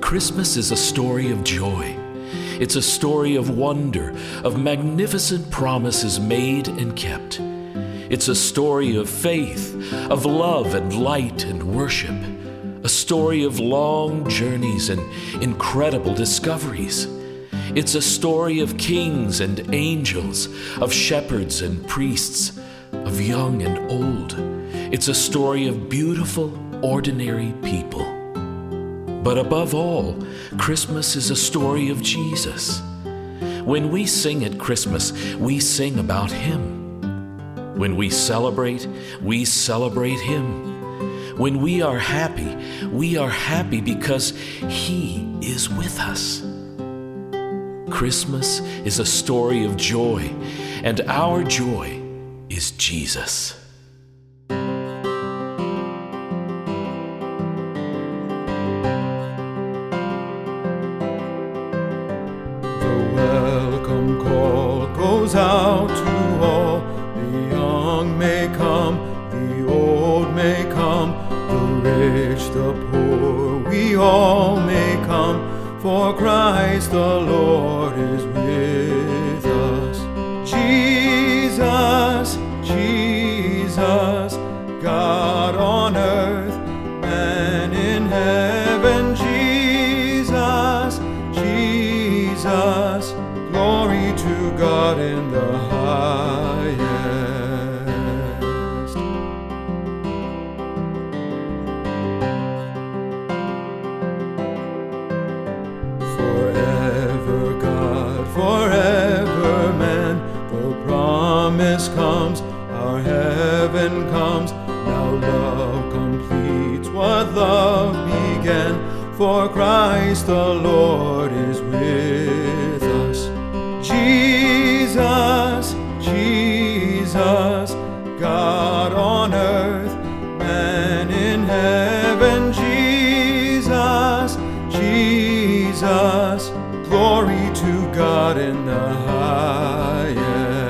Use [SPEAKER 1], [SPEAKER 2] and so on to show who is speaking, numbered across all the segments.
[SPEAKER 1] Christmas is a story of joy. It's a story of wonder, of magnificent promises made and kept. It's a story of faith, of love and light and worship. A story of long journeys and incredible discoveries. It's a story of kings and angels, of shepherds and priests, of young and old. It's a story of beautiful, ordinary people. But above all, Christmas is a story of Jesus. When we sing at Christmas, we sing about Him. When we celebrate Him. When we are happy because He is with us. Christmas is a story of joy, and our joy is Jesus.
[SPEAKER 2] Welcome call goes out to all. The young may come, the old may come, the rich, the poor, we all may come, for Christ the Lord is with us. Jesus, Jesus, God on earth, man in heaven. Jesus, Jesus, glory to God in the highest. Forever God, forever man, the promise comes, our heaven comes. Now love completes what love began, for Christ the Lord is with us. Jesus, Jesus, God on earth, man in heaven. Jesus, Jesus, glory to God in the highest.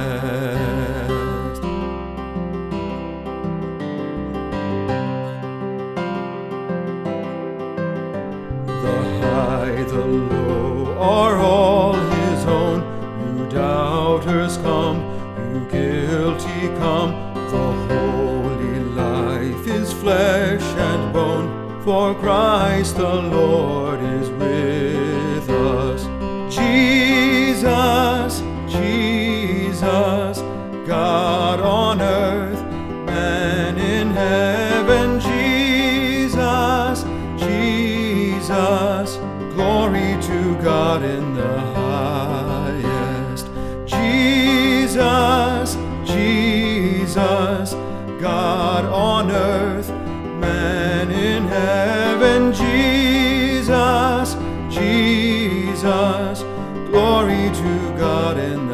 [SPEAKER 2] The high, the low are all His own. You doubters come, you guilty come. The holy life is flesh and bone, for Christ the Lord is with us. Jesus, Jesus, God on earth, man in heaven. Jesus, Jesus, glory to God in the highest. Jesus, Jesus, God on earth, man in heaven. Jesus, Jesus, glory to God in